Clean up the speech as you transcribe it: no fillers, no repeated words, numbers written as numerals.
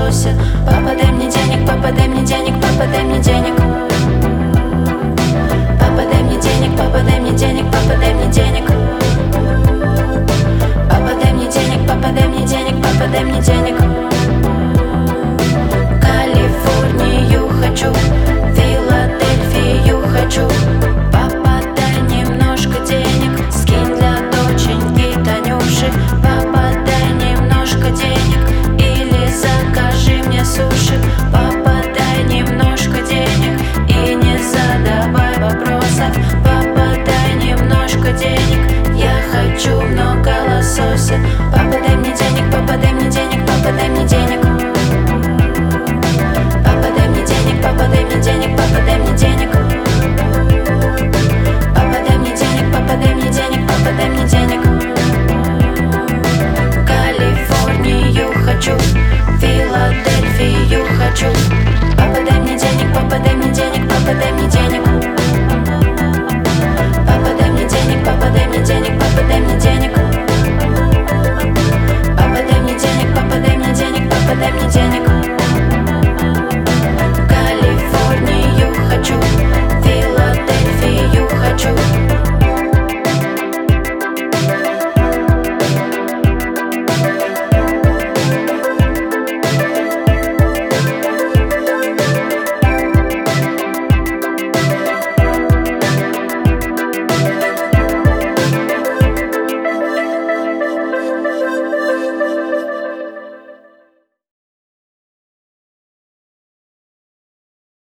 просит: папа, дай мне денег, папа, дай мне денег, папа, дай мне денег. Папа, дай мне денег, папа, дай мне денег, папа, дай мне денег.